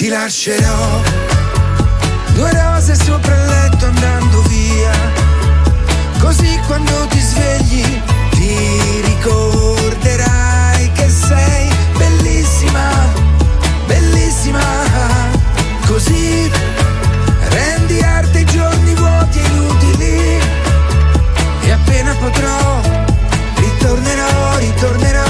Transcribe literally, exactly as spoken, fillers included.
ti lascerò due rose sopra il letto andando via, così quando ti svegli ti ricorderai che sei bellissima, bellissima. Così rendi arte i giorni vuoti e inutili, e appena potrò ritornerò, ritornerò